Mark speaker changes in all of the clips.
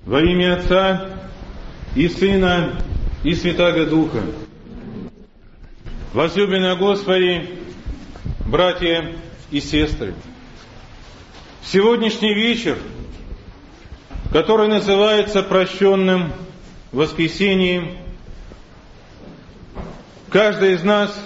Speaker 1: Во имя Отца и Сына и Святаго Духа. Возлюбленные Господи, братья и сестры, сегодняшний вечер, который называется прощенным воскресением, каждый из нас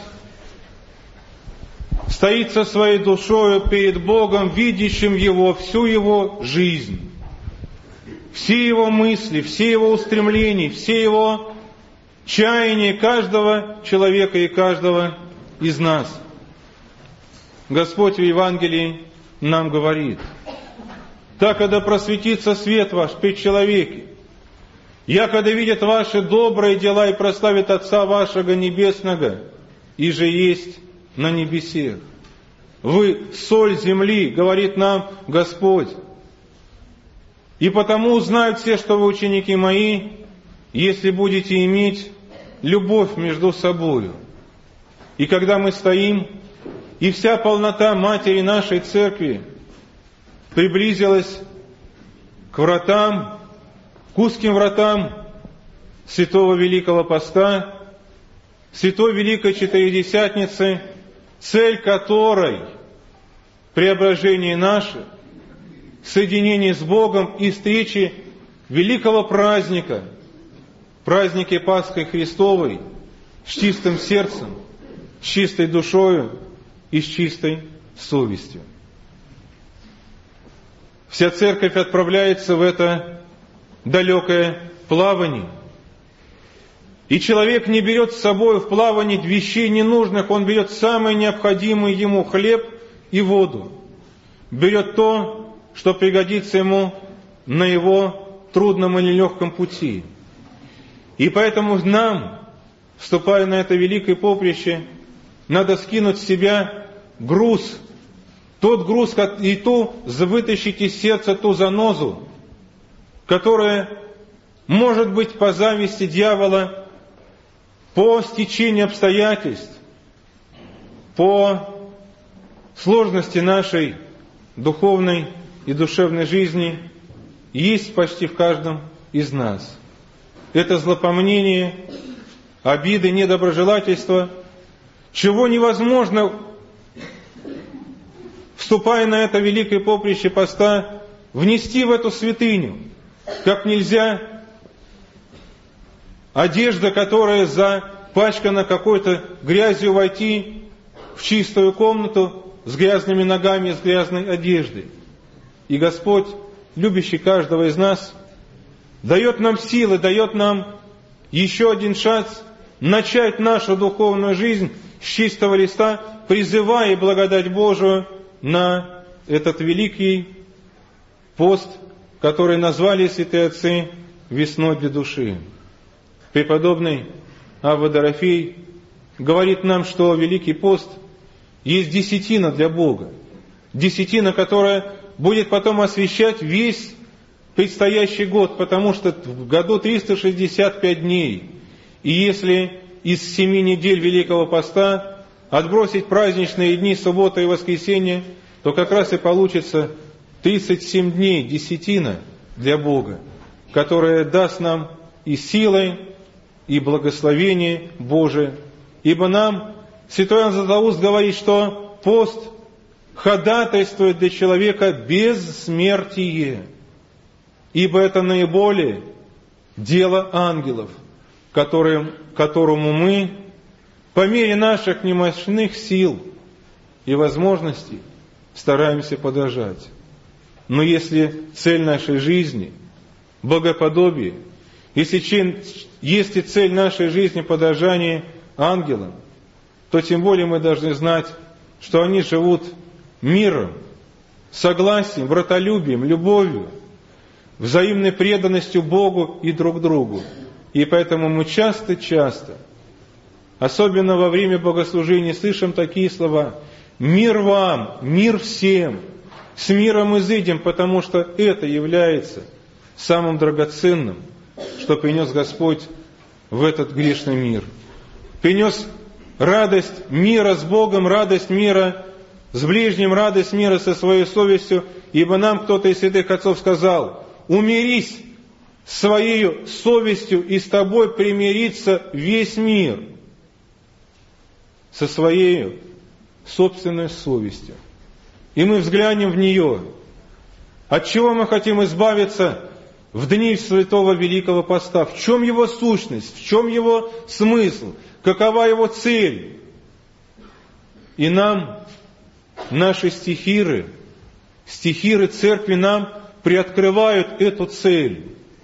Speaker 1: стоит со своей душою перед Богом, видящим Его, всю Его жизнь, все Его мысли, все Его устремления, все Его чаяния каждого человека и каждого из нас. Господь в Евангелии нам говорит: «Так, когда просветится свет ваш пред человеке, якогда видят ваши добрые дела и прославят Отца вашего Небесного, и же есть на небесех. Вы соль земли, говорит нам Господь. И потому узнают все, что вы ученики мои, если будете иметь любовь между собою». И когда мы стоим, и вся полнота Матери нашей Церкви приблизилась к вратам, к узким вратам Святого Великого Поста, Святой Великой Четыредесятницы, цель которой — преображение наше, соединение с Богом и встречи великого праздника, праздники Пасхи Христовой, с чистым сердцем, с чистой душою и с чистой совестью. Вся Церковь отправляется в это далекое плавание. И человек не берет с собой в плавание вещей ненужных, он берет самое необходимое ему — хлеб и воду. Берет то, что пригодится ему на его трудном или легком пути. И поэтому нам, вступая на это великое поприще, надо скинуть с себя груз, тот груз и вытащить из сердца ту занозу, которая, может быть, по зависти дьявола, по стечению обстоятельств, по сложности нашей духовной и душевной жизни, есть почти в каждом из нас. Это злопомнение, обиды, недоброжелательство, чего невозможно, вступая на это великое поприще поста, внести в эту святыню, как нельзя одежда, которая запачкана какой-то грязью, войти в чистую комнату с грязными ногами, с грязной одеждой. И Господь, любящий каждого из нас, дает нам силы, дает нам еще один шанс начать нашу духовную жизнь с чистого листа, призывая благодать Божию на этот великий пост, который назвали святые отцы весной для души. Преподобный Авва Дорофей говорит нам, что Великий пост есть десятина для Бога. Десятина, которая будет потом освещать весь предстоящий год, потому что в году 365 дней. И если из 7 недель Великого поста отбросить праздничные дни, суббота и воскресенье, то как раз и получится 37 дней, десятина для Бога, которая даст нам и силой, и благословение Божие. Ибо нам святой Иоанн Златоуст говорит, что пост ходатайствует для человека бессмертие, ибо это наиболее дело ангелов, которому мы по мере наших немощных сил и возможностей стараемся подражать. Но если цель нашей жизни — богоподобие, если цель нашей жизни — подражание ангелам, то тем более мы должны знать, что они живут миром, согласием, братолюбием, любовью, взаимной преданностью Богу и друг другу. И поэтому мы часто, особенно во время богослужения, слышим такие слова: «Мир вам, мир всем, с миром изыдем», потому что это является самым драгоценным, что принес Господь в этот грешный мир. Принес радость мира с Богом, радость мира с ближним, радость мира со своей совестью, ибо нам кто-то из святых отцов сказал: умирись своей совестью, и с тобой примирится весь мир со своей собственной совестью. И мы взглянем в нее. От чего мы хотим избавиться в дни Святого Великого Поста? В чем его сущность? В чем его смысл? Какова его цель? И нам, наши стихиры Церкви нам приоткрывают эту цель.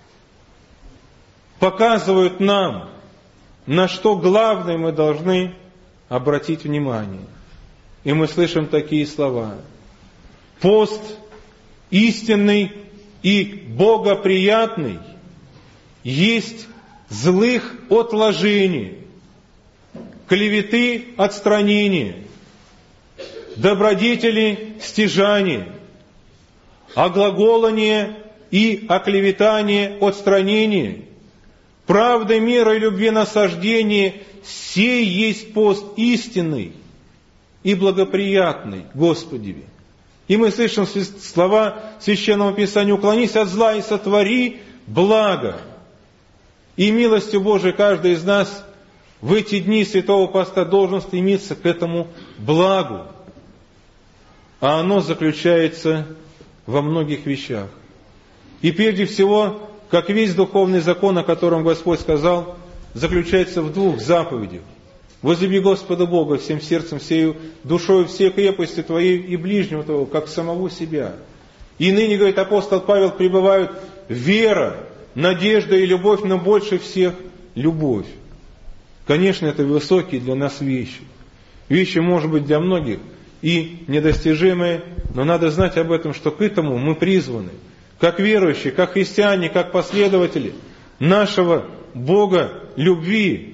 Speaker 1: Показывают нам, на что главное мы должны обратить внимание. И мы слышим такие слова. Пост истинный и богоприятный есть злых отложений, клеветы отстранения, добродетели стяжания, оглаголание и оклеветание отстранения, правды, мира и любви насаждение, сей есть пост истинный и благоприятный Господеве. И мы слышим слова Священного Писания: «Уклонись от зла и сотвори благо». И милостью Божией каждый из нас в эти дни Святого Поста должен стремиться к этому благу. А оно заключается во многих вещах. И прежде всего, как весь духовный закон, о котором Господь сказал, заключается в двух заповедях. «Возлюби Господа Бога всем сердцем, всею душою, всей крепостью твоей и ближнего твоего, как самого себя». И ныне, говорит апостол Павел, пребывают вера, надежда и любовь, но больше всех любовь. Конечно, это высокие для нас вещи. Вещи, может быть, для многих и недостижимые, но надо знать об этом, что к этому мы призваны, как верующие, как христиане, как последователи нашего Бога любви.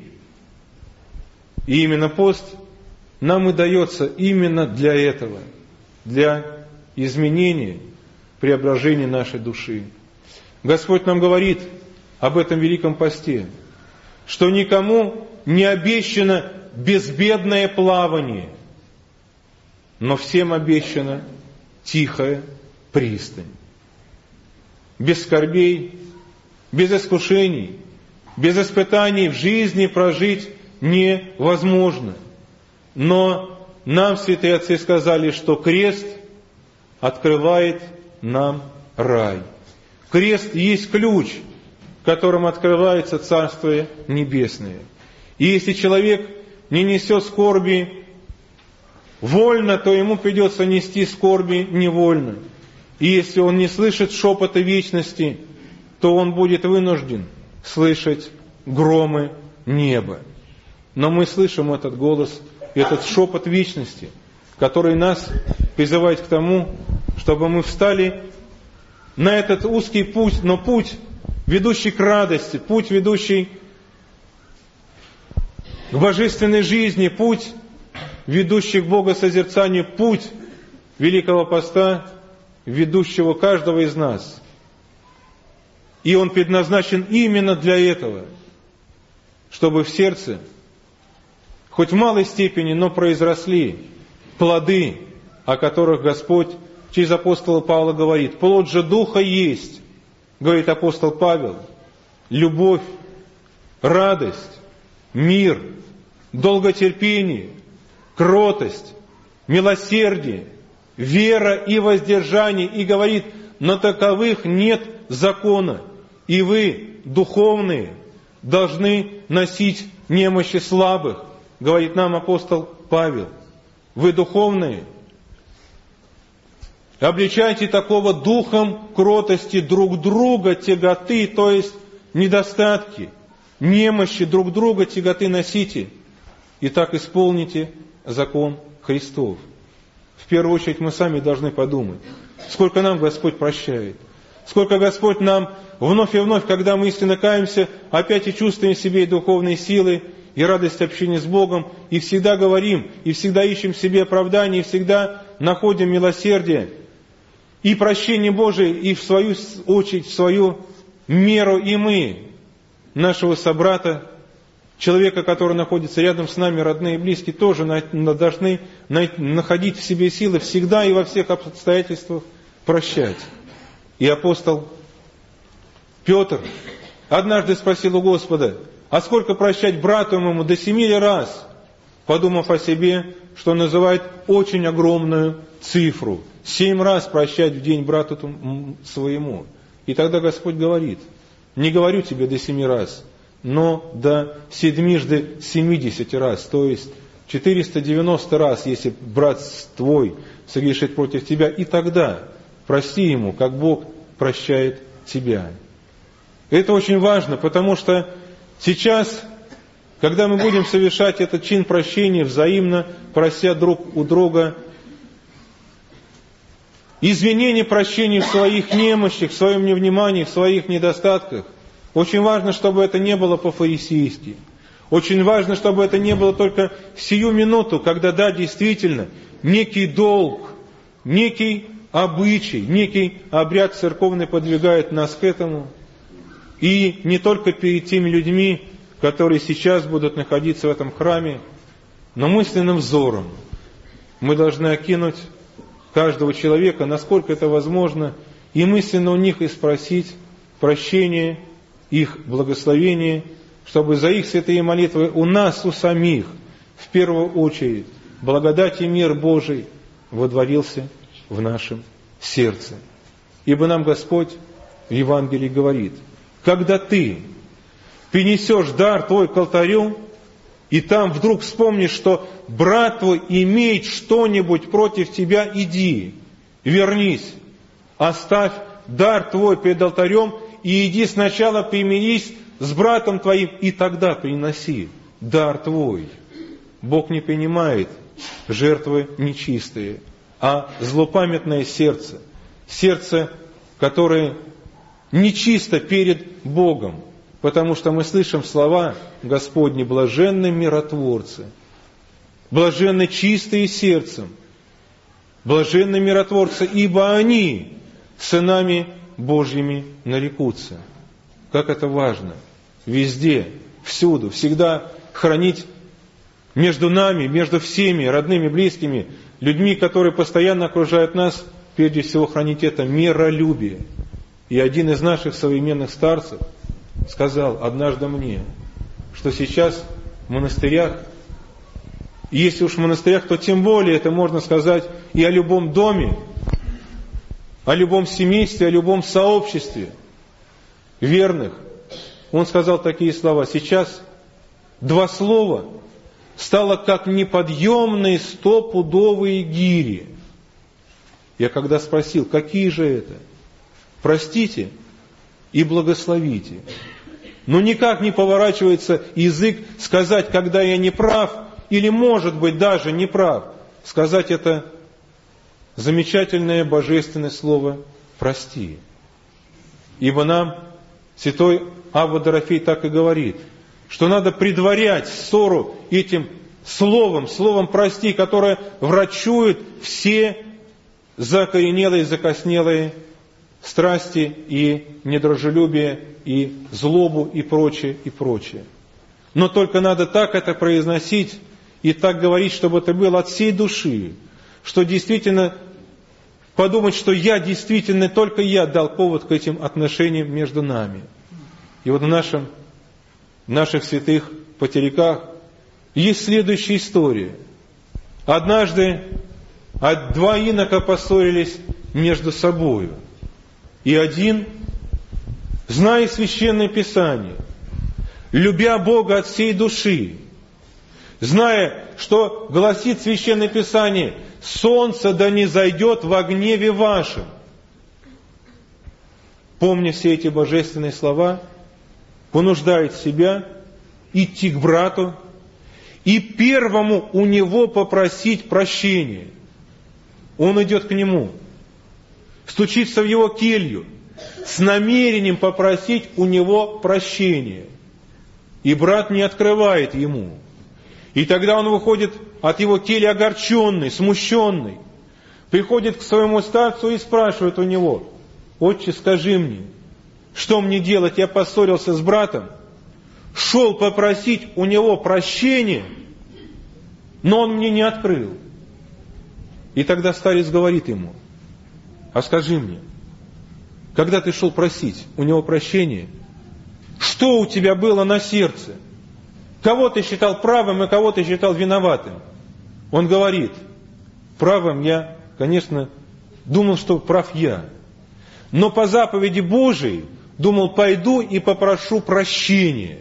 Speaker 1: И именно пост нам и дается именно для этого, для изменения, преображения нашей души. Господь нам говорит об этом великом посте, что никому не обещано безбедное плавание, но всем обещана тихая пристань. Без скорбей, без искушений, без испытаний в жизни прожить невозможно. Но нам святые отцы сказали, что крест открывает нам рай. Крест есть ключ, которым открывается Царствие Небесное. И если человек не несет скорби вольно, то ему придется нести скорби невольно. И если он не слышит шепота вечности, то он будет вынужден слышать громы неба. Но мы слышим этот голос, этот шепот вечности, который нас призывает к тому, чтобы мы встали на этот узкий путь, но путь, ведущий к радости, путь, ведущий к божественной жизни, путь, ведущий к богосозерцанию, путь Великого Поста, ведущего каждого из нас. И он предназначен именно для этого, чтобы в сердце, хоть в малой степени, но произросли плоды, о которых Господь через апостола Павла говорит. Плод же Духа есть, говорит апостол Павел, любовь, радость, мир, долготерпение, кротость, милосердие, вера и воздержание. И говорит, на таковых нет закона. И вы, духовные, должны носить немощи слабых, говорит нам апостол Павел. Вы, духовные, обличайте такого духом кротости друг друга, тяготы, то есть недостатки, немощи друг друга, тяготы носите. И так исполните закон Христов. В первую очередь мы сами должны подумать, сколько нам Господь прощает, сколько Господь нам вновь и вновь, когда мы истинно каемся, опять и чувствуем в себе и духовные силы, и радость общения с Богом, и всегда говорим, и всегда ищем в себе оправдание, и всегда находим милосердие и прощение Божие, и в свою очередь, в свою меру и мы, нашего собрата, человека, который находится рядом с нами, родные и близкие, тоже должны находить в себе силы всегда и во всех обстоятельствах прощать. И апостол Петр однажды спросил у Господа: а сколько прощать брату моему, до 7 раз? Подумав о себе, что называет очень огромную цифру. 7 раз прощать в день брату своему. И тогда Господь говорит: не говорю тебе до 7 раз, но до 70 раз, то есть 490 раз, если брат твой согрешит против тебя, и тогда прости ему, как Бог прощает тебя. Это очень важно, потому что сейчас, когда мы будем совершать этот чин прощения, взаимно прося друг у друга извинений, прощения в своих немощах, в своем невнимании, в своих недостатках, очень важно, чтобы это не было по-фарисейски. Очень важно, чтобы это не было только в сию минуту, когда, да, действительно, некий долг, некий обычай, некий обряд церковный подвигает нас к этому. И не только перед теми людьми, которые сейчас будут находиться в этом храме, но мысленным взором мы должны окинуть каждого человека, насколько это возможно, и мысленно у них и спросить прощения, их благословения, чтобы за их святые молитвы у нас, у самих, в первую очередь, благодать и мир Божий водворился в нашем сердце. Ибо нам Господь в Евангелии говорит: когда ты принесешь дар твой к алтарю, и там вдруг вспомнишь, что брат твой имеет что-нибудь против тебя, иди, вернись, оставь дар твой перед алтарем, и иди сначала примирись с братом твоим, и тогда приноси дар твой. Бог не принимает жертвы нечистые, а злопамятное сердце, сердце, которое нечисто перед Богом, потому что мы слышим слова Господни: блаженны миротворцы, блаженны чистые сердцем, блаженны миротворцы, ибо они сынами Божьими нарекутся. Как это важно везде, всюду, всегда хранить между нами, между всеми родными, близкими, людьми, которые постоянно окружают нас, прежде всего хранить это миролюбие. И один из наших современных старцев сказал однажды мне, что сейчас в монастырях, и если уж в монастырях, то тем более это можно сказать и о любом доме, о любом семействе, о любом сообществе верных. Он сказал такие слова: сейчас 2 слова стало как неподъемные 100-пудовые гири. Я когда спросил, какие же это? Простите и благословите. Но никак не поворачивается язык сказать, когда я не прав, или, может быть, даже не прав. Сказать это замечательное божественное слово «прости». Ибо нам святой Авва Дорофей так и говорит, что надо предварять ссору этим словом «прости», которое врачует все закоренелые, закоснелые страсти и недружелюбие, и злобу, и прочее, и прочее. Но только надо так это произносить и так говорить, чтобы это было от всей души, что действительно подумать, что только я дал повод к этим отношениям между нами. И вот в наших святых потеряках есть следующая история. Однажды 2 инока поссорились между собою. И один, зная Священное Писание, любя Бога от всей души, зная, что гласит Священное Писание: «Солнце да не зайдет во гневе вашем», помня все эти божественные слова, понуждает себя идти к брату и первому у него попросить прощения. Он идет к нему, стучится в его келью с намерением попросить у него прощения. И брат не открывает ему. И тогда он выходит от его кельи огорченный, смущенный, приходит к своему старцу и спрашивает у него: «Отче, скажи мне, что мне делать? Я поссорился с братом, шел попросить у него прощения, но он мне не открыл». И тогда старец говорит ему: «А скажи мне, когда ты шел просить у него прощения, что у тебя было на сердце? Кого ты считал правым и кого ты считал виноватым? Он говорит, правым я, конечно, думал, что прав я. Но по заповеди Божией думал, пойду и попрошу прощения.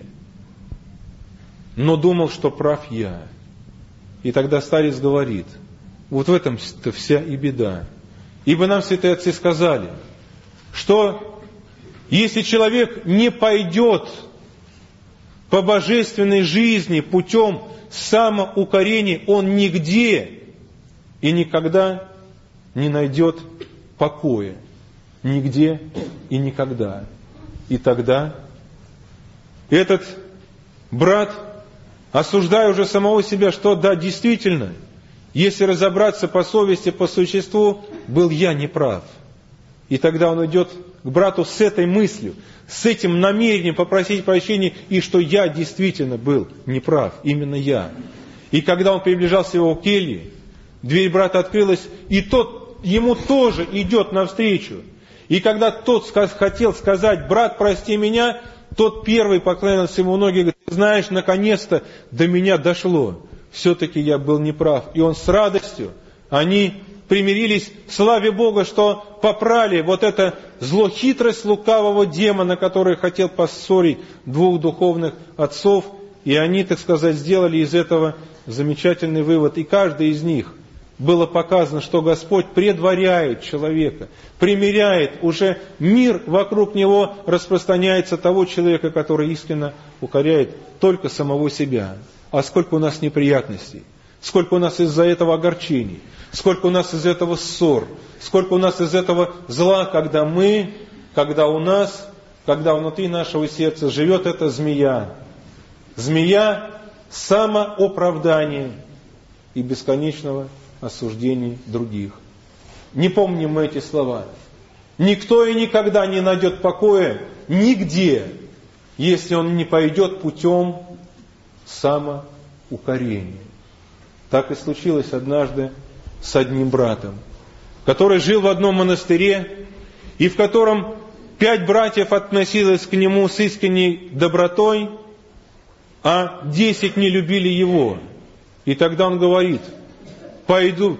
Speaker 1: Но думал, что прав я. И тогда старец говорит, вот в этом-то вся и беда. Ибо нам святые отцы сказали, что если человек не пойдет по божественной жизни путем самоукорения, он нигде и никогда не найдет покоя. Нигде и никогда. И тогда этот брат, осуждая уже самого себя, что да, действительно, если разобраться по совести, по существу, был я неправ. И тогда он идет к брату с этой мыслью, с этим намерением попросить прощения, и что я действительно был неправ, именно я. И когда он приближался его к келье, дверь брата открылась, и тот ему тоже идет навстречу. И когда тот хотел сказать, брат, прости меня, тот первый поклонился ему в ноги и говорит, знаешь, наконец-то до меня дошло. Все-таки я был неправ. И он с радостью, они примирились, славе Бога, что попрали вот это злохитрость лукавого демона, который хотел поссорить двух духовных отцов. И они, так сказать, сделали из этого замечательный вывод. И каждый из них было показано, что Господь предваряет человека, примиряет, уже мир вокруг него распространяется того человека, который искренне укоряет только самого себя. А сколько у нас неприятностей, сколько у нас из-за этого огорчений, сколько у нас из-за этого ссор, сколько у нас из этого зла, когда внутри нашего сердца живет эта змея. Змея самооправдания и бесконечного осуждений других. Не помним мы эти слова. Никто и никогда не найдет покоя нигде, если он не пойдет путем самоукорения. Так и случилось однажды с одним братом, который жил в одном монастыре, и в котором 5 братьев относилось к нему с искренней добротой, а 10 не любили его. И тогда он говорит, пойду,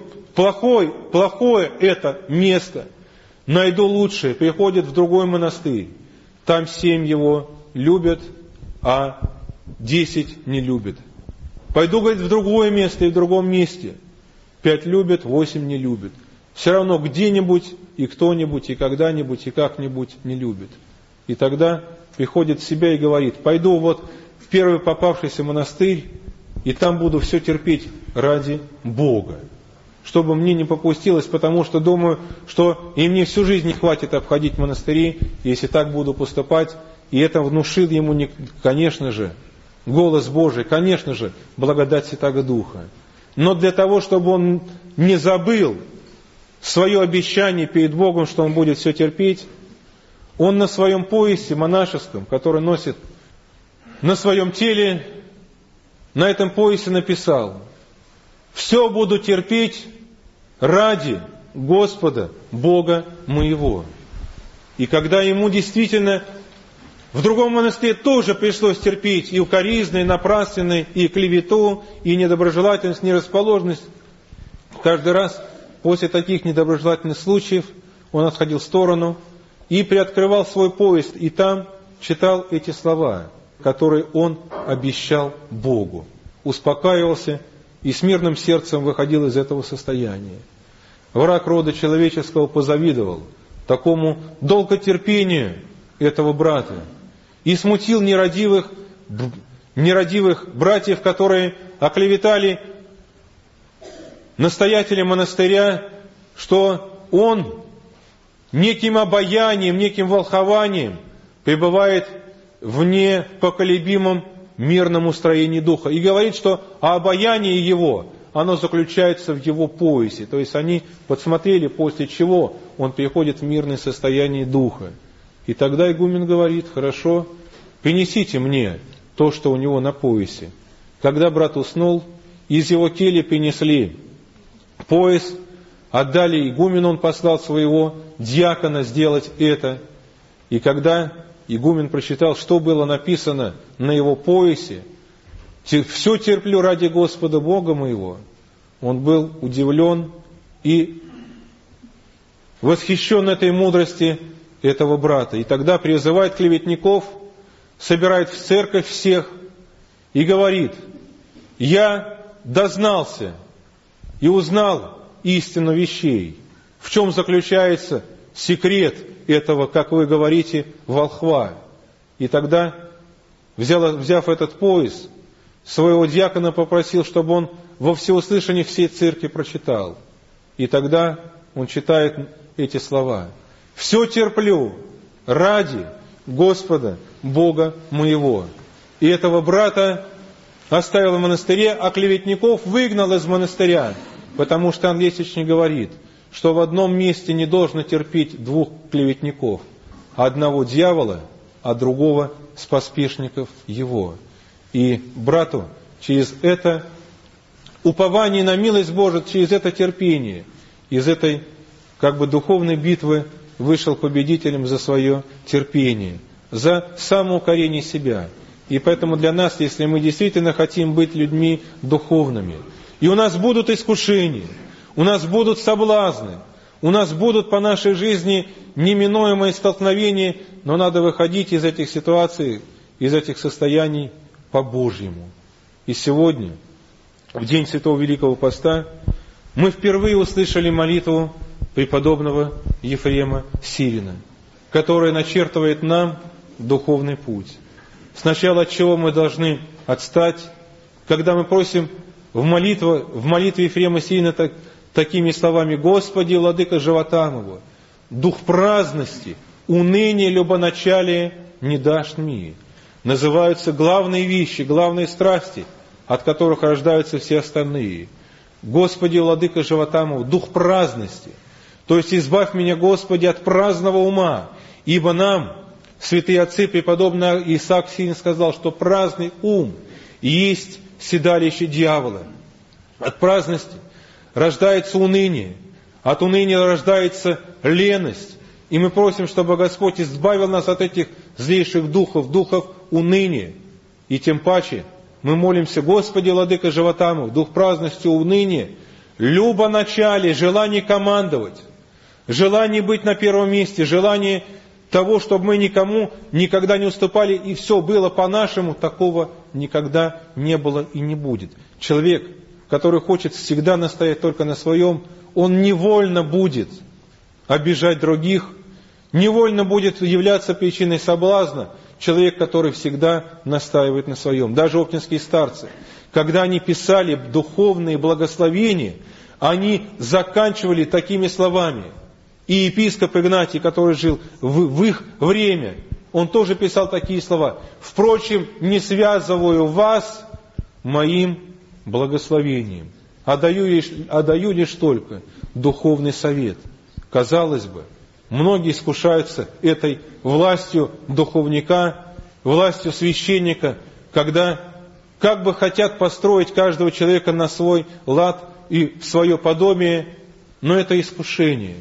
Speaker 1: плохое это место, найду лучшее, приходит в другой монастырь, там 7 его любят, а 10 не любят. Пойду, говорит, в другое место и в другом месте, 5 любят, 8 не любят. Все равно где-нибудь и кто-нибудь, и когда-нибудь, и как-нибудь не любит. И тогда приходит в себя и говорит, пойду вот в первый попавшийся монастырь, и там буду все терпеть ради Бога, чтобы мне не попустилось, потому что думаю, что и мне всю жизнь не хватит обходить монастыри, если так буду поступать. И это внушил ему, конечно же, голос Божий, конечно же, благодать Святаго Духа. Но для того, чтобы он не забыл свое обещание перед Богом, что он будет все терпеть, он на своем поясе монашеском, который носит на своем теле, на этом поясе написал: «Все буду терпеть ради Господа, Бога моего». И когда ему действительно в другом монастыре тоже пришлось терпеть и укоризны, и напраслины, и клевету, и недоброжелательность, нерасположенность, каждый раз после таких недоброжелательных случаев он отходил в сторону и приоткрывал свой пояс, и там читал эти слова, которые он обещал Богу, успокаивался и с мирным сердцем выходил из этого состояния. Враг рода человеческого позавидовал такому долготерпению этого брата и смутил нерадивых братьев, которые оклеветали настоятеля монастыря, что он неким обаянием, неким волхованием пребывает в непоколебимом мирном устроении духа. И говорит, что обаяние его, оно заключается в его поясе. То есть они подсмотрели, после чего он переходит в мирное состояние духа. И тогда игумен говорит: хорошо, принесите мне то, что у него на поясе. Когда брат уснул, из его кельи принесли пояс, А далее игумен он послал своего диакона сделать это. И когда игумен прочитал, что было написано на его поясе, «Все терплю ради Господа Бога моего», он был удивлен и восхищен этой мудрости этого брата. И тогда призывает клеветников, собирает в церковь всех и говорит: «Я дознался и узнал истину вещей». В чем заключается секрет этого, как вы говорите, волхва? И тогда, взяв этот пояс, своего диакона попросил, чтобы он во всеуслышание всей церкви прочитал. И тогда он читает эти слова: «Все терплю ради Господа Бога моего». И этого брата оставил в монастыре, а клеветников выгнал из монастыря, потому что Иоанн Лесичник говорит, что в одном месте не должно терпеть двух клеветников, одного дьявола, а другого с поспешников его. И брату через это упование на милость Божию, через это терпение, из этой духовной битвы вышел победителем за свое терпение, за самоукорение себя. И поэтому для нас, если мы действительно хотим быть людьми духовными, и у нас будут искушения, у нас будут соблазны, у нас будут по нашей жизни неминуемые столкновения, но надо выходить из этих ситуаций, из этих состояний по-божьему. И сегодня, в день Святого Великого Поста, мы впервые услышали молитву преподобного Ефрема Сирина, которая начертывает нам духовный путь. Сначала от чего мы должны отстать, когда мы просим в молитве Ефрема Сирина такими словами: «Господи, владыка живота моего, дух праздности, уныния, любоначалия не дашь мне». Называются главные вещи, главные страсти, от которых рождаются все остальные. «Господи, владыка живота моего, дух праздности». То есть избавь меня, Господи, от праздного ума, ибо нам, святые отцы, преподобный Исаак Сирин сказал, что праздный ум есть седалище дьявола. От праздности рождается уныние, от уныния рождается леность. И мы просим, чтобы Господь избавил нас от этих злейших духов, духов уныния. И тем паче мы молимся: Господи, владыка живота моего, дух праздности, уныния, любоначалие, желание командовать, желание быть на первом месте, желание того, чтобы мы никому никогда не уступали, и все было по-нашему, такого никогда не было и не будет. Человек, который хочет всегда настоять только на своем, он невольно будет обижать других, невольно будет являться причиной соблазна. Человек, который всегда настаивает на своем. Даже оптинские старцы, когда они писали духовные благословения, они заканчивали такими словами. И епископ Игнатий, который жил в их время, он тоже писал такие слова: «Впрочем, не связываю вас моим благословением, а даю лишь только духовный совет». Казалось бы, многие искушаются этой властью духовника, властью священника, когда как бы хотят построить каждого человека на свой лад и в свое подобие, но это искушение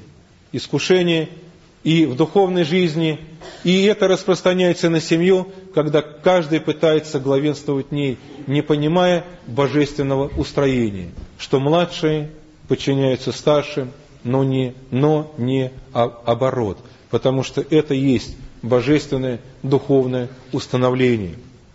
Speaker 1: и в духовной жизни, и это распространяется на семью, когда каждый пытается главенствовать в ней, не понимая божественного устроения, что младшие подчиняются старшим, но не оборот, потому что это есть божественное духовное установление.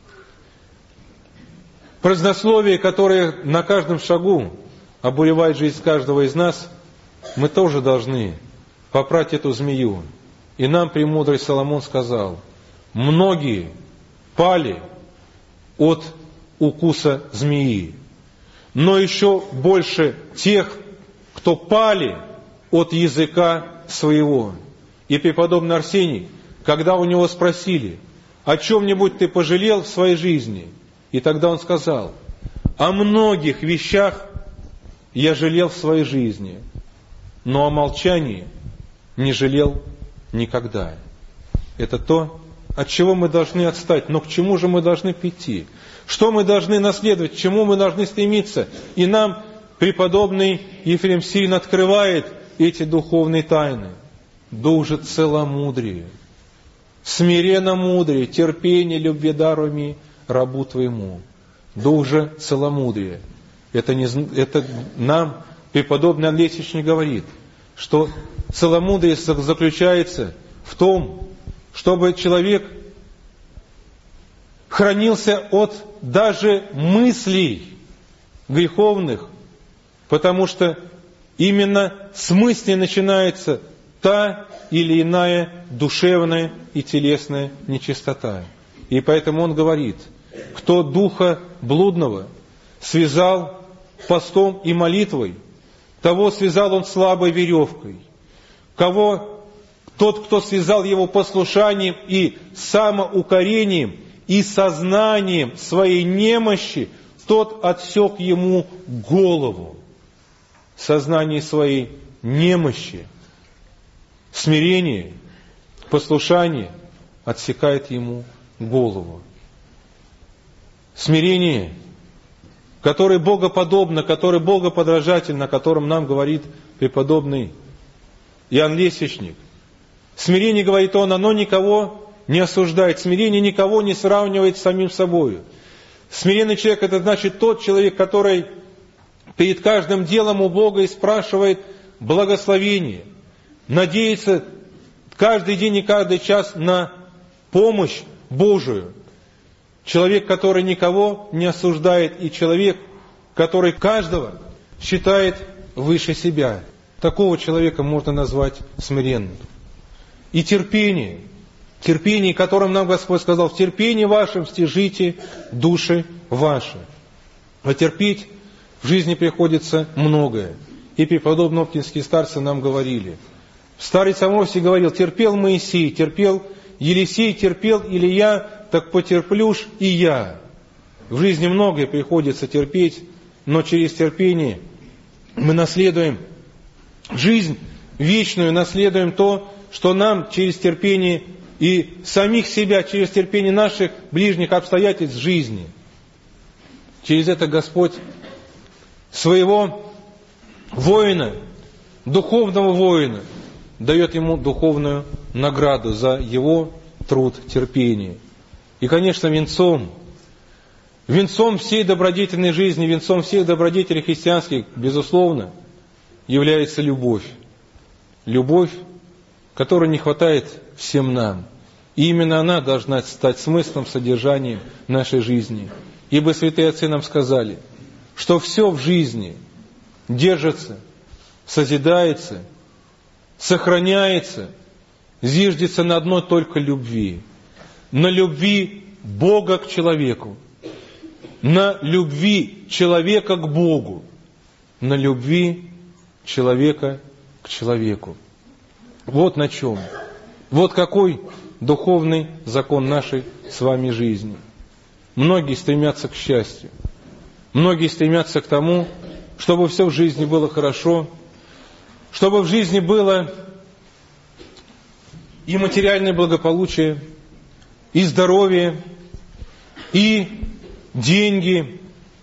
Speaker 1: Празднословие, которое на каждом шагу обуревает жизнь каждого из нас, мы тоже должны попрать эту змею. И нам премудрый Соломон сказал: многие пали от укуса змеи, но еще больше тех, кто пали от языка своего. И преподобный Арсений, когда у него спросили: о чем-нибудь ты пожалел в своей жизни? И тогда он сказал: о многих вещах я жалел в своей жизни, но о молчании не жалел никогда. Это то, от чего мы должны отстать, но к чему же мы должны прийти? Что мы должны наследовать, к чему мы должны стремиться? И нам преподобный Ефрем Сирин открывает эти духовные тайны. Дух же целомудрие, смиренно мудрее, терпение, любви даруй рабу Твоему. Дух же целомудрие. Это нам преподобный Иоанн Лесичник говорит, что целомудрие заключается в том, чтобы человек хранился от даже мыслей греховных, потому что именно с мысли начинается та или иная душевная и телесная нечистота. И поэтому он говорит, кто духа блудного связал постом и молитвой, того связал он слабой веревкой. Тот, кто связал его послушанием и самоукорением, и сознанием своей немощи, тот отсек ему голову. Сознание своей немощи, смирение, послушание отсекает ему голову. Смирение, которое богоподобно, которое богоподражательно, о котором нам говорит преподобный Иоанн Лесичник. Смирение, говорит он, оно никого не осуждает. Смирение никого не сравнивает с самим собой. Смиренный человек — это значит тот человек, который перед каждым делом у Бога и спрашивает благословение, надеется каждый день и каждый час на помощь Божию. Человек, который никого не осуждает, и человек, который каждого считает выше себя. Такого человека можно назвать смиренным. И терпение, которым нам Господь сказал, в терпении вашем стяжите души ваши. А терпеть в жизни приходится многое. И преподобные оптинские старцы нам говорили. Старец Амвросий говорил, терпел Моисей, терпел Елисей, терпел Илия, так потерплю ж и я. В жизни многое приходится терпеть, но через терпение мы наследуем жизнь вечную, наследуем то, что нам через терпение и самих себя, через терпение наших ближних обстоятельств жизни. Через это Господь своего воина, духовного воина, дает ему духовную награду за его труд, терпение. И, конечно, венцом всей добродетельной жизни, венцом всех добродетелей христианских, безусловно, является любовь. Любовь, которой не хватает всем нам. И именно она должна стать смыслом, содержанием нашей жизни. Ибо святые отцы нам сказали, что все в жизни держится, созидается, сохраняется, зиждется на одной только любви. На любви Бога к человеку. На любви человека к Богу. На любви человека к человеку. Вот на чем. Вот какой духовный закон нашей с вами жизни. Многие стремятся к счастью. Многие стремятся к тому, чтобы все в жизни было хорошо, чтобы в жизни было и материальное благополучие, и здоровье, и деньги,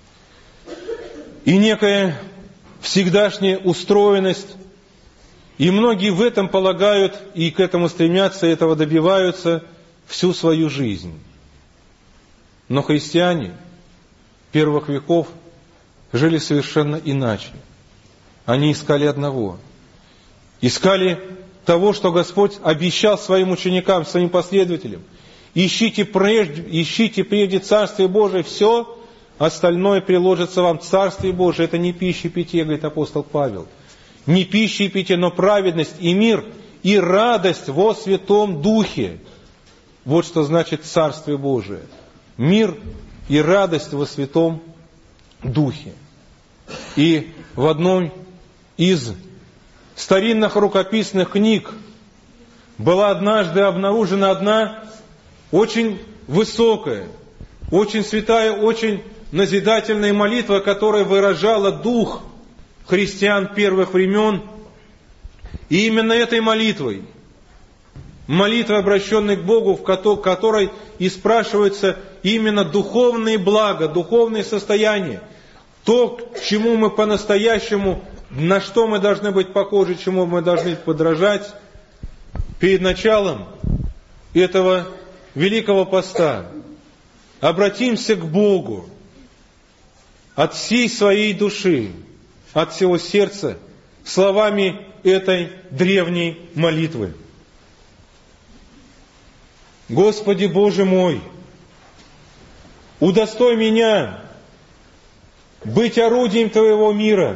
Speaker 1: и некая всегдашняя устроенность. И многие в этом полагают, и к этому стремятся, и этого добиваются всю свою жизнь. Но христиане первых веков жили совершенно иначе. Они искали одного. Искали того, что Господь обещал своим ученикам, своим последователям. Ищите прежде Царствие Божие, все остальное приложится вам. Царствие Божие — это не пища и питье, говорит апостол Павел. Не пища и питье, но праведность и мир, и радость во Святом Духе. Вот что значит Царствие Божие. Мир и радость во Святом Духе. И в одной из старинных рукописных книг была однажды обнаружена одна очень высокая, очень святая, очень назидательная молитва, которая выражала дух христиан первых времен. И именно этой молитвой, молитвой, обращенной к Богу, в которой и спрашиваются именно духовные блага, духовные состояния, то, к чему мы по-настоящему, на что мы должны быть похожи, чему мы должны подражать, перед началом этого Великого Поста обратимся к Богу от всей своей души, от всего сердца, словами этой древней молитвы. Господи Боже мой, удостой меня быть орудием Твоего мира,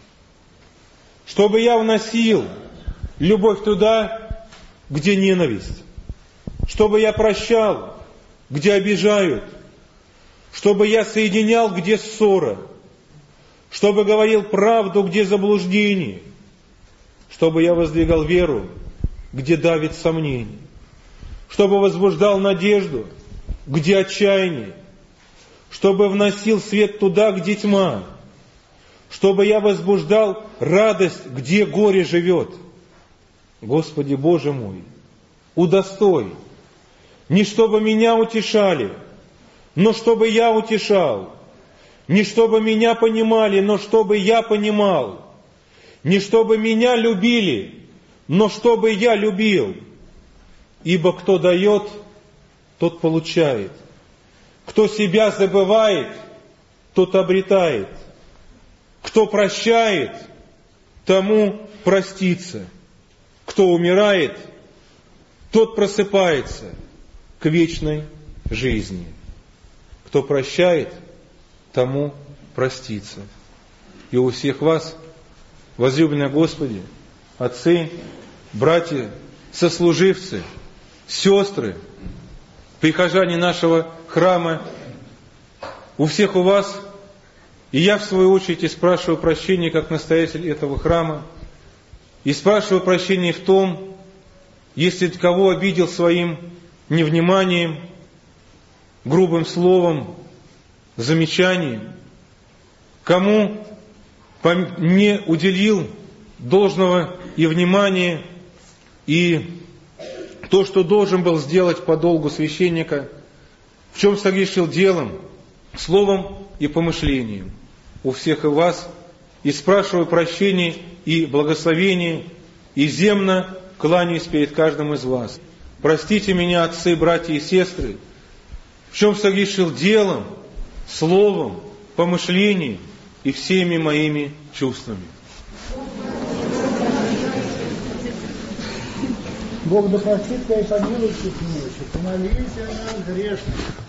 Speaker 1: чтобы я вносил любовь туда, где ненависть, чтобы я прощал, где обижают, чтобы я соединял, где ссора, чтобы говорил правду, где заблуждение, чтобы я воздвигал веру, где давит сомнение, чтобы возбуждал надежду, где отчаяние, чтобы вносил свет туда, где тьма, чтобы я возбуждал радость, где горе живет. Господи Боже мой, удостой, не чтобы меня утешали, но чтобы я утешал, не чтобы меня понимали, но чтобы я понимал, не чтобы меня любили, но чтобы я любил. Ибо кто дает, тот получает. Кто себя забывает, тот обретает. Кто прощает, тому простится. Кто умирает, тот просыпается к вечной жизни. Кто прощает, тому простится. И у всех вас, возлюбленные Господи, отцы, братья, сослуживцы, сестры, прихожане нашего храма, у всех у вас, и я в свою очередь и спрашиваю прощения как настоятель этого храма, и спрашиваю прощения в том, если кого обидел своим невниманием, грубым словом, замечанием, кому не уделил должного и внимания, и то, что должен был сделать по долгу священника, в чем согрешил делом, словом и помышлением. У всех и вас, и спрашиваю прощения и благословения, и земно кланяюсь перед каждым из вас. Простите меня, отцы, братья и сестры, в чем согрешил делом, словом, помышлением и всеми моими чувствами.
Speaker 2: Бог да простит тебя и помилует всех милующих, помолись о нас грешных.